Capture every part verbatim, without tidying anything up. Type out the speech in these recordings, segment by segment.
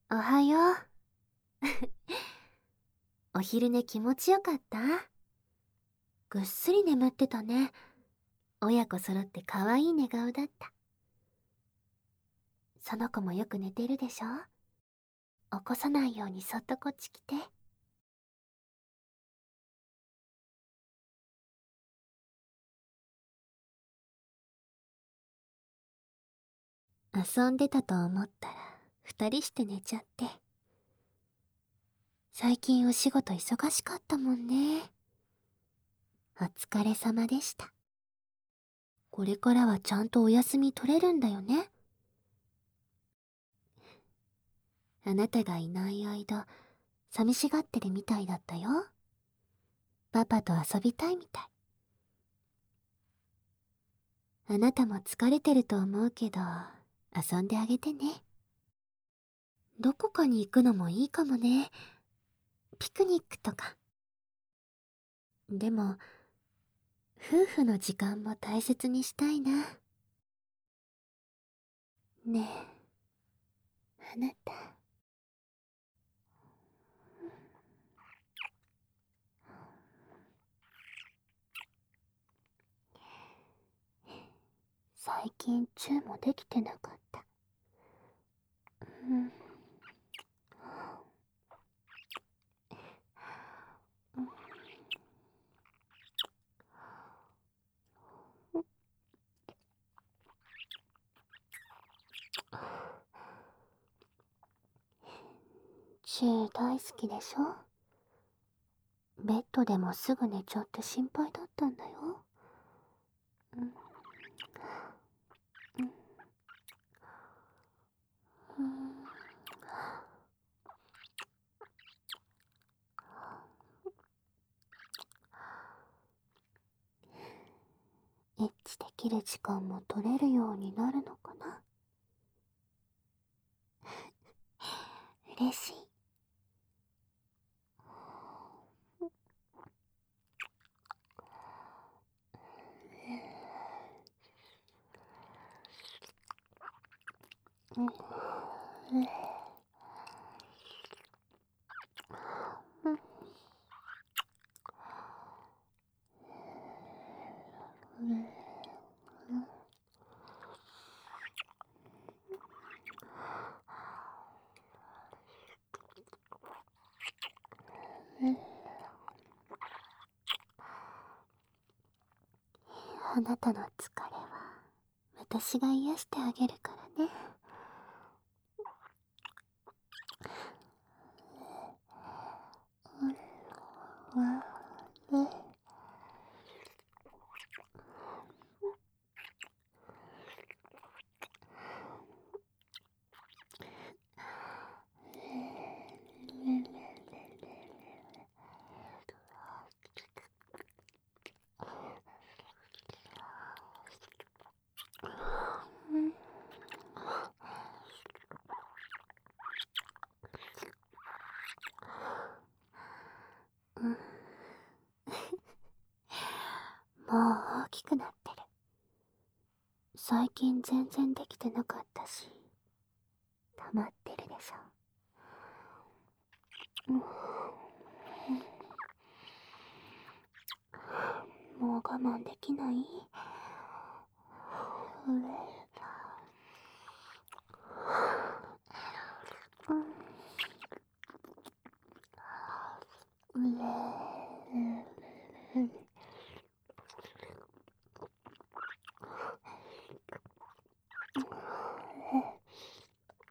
おはよう。お昼寝気持ちよかった？ぐっすり眠ってたね。親子揃って可愛い寝顔だった。その子もよく寝てるでしょ？起こさないようにそっとこっち来て。遊んでたと思ったら二人して寝ちゃって。最近お仕事忙しかったもんね。お疲れ様でした。これからはちゃんとお休み取れるんだよね。あなたがいない間、寂しがってるみたいだったよ。パパと遊びたいみたい。あなたも疲れてると思うけど、遊んであげてね。どこかに行くのもいいかもね。ピクニックとか。でも、夫婦の時間も大切にしたいな。ねえ、あなた。最近チューもできてなかった。うん。チュー大好きでしょ？ベッドでもすぐ寝ちゃって心配だったんだよ。うん。うん。うん。エッチできる時間も取れるようになるのかな？嬉しい。うん。うん。うん。うん。あなたの疲れは私が癒してあげるからね。うん。うん。うん。もう大きくなってる。最近全然できてなかったし、溜まってるでしょ。うん。もう我慢できない？うん。うん。うん。うん。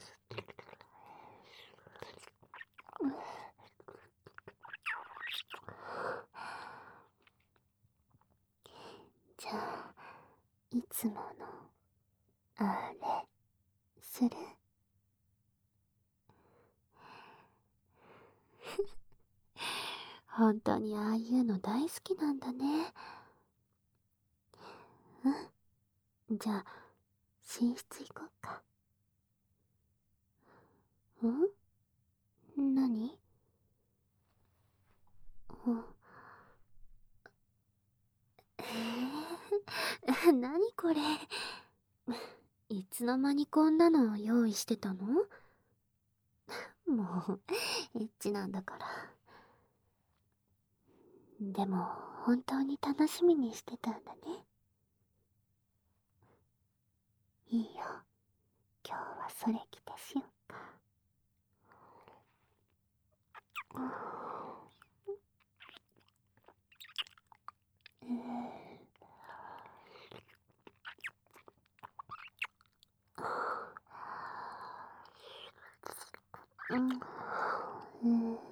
じゃあ、いつものあれする？本当にああいうの大好きなんだね。うん。じゃあ、寝室行こうか。ん？何？うん。えー、何これ。いつの間にこんなの用意してたの？ もう、エッチなんだから。でも、本当に楽しみにしてたんだね。いいよ。今日はそれ着てしよっか。うん。うん。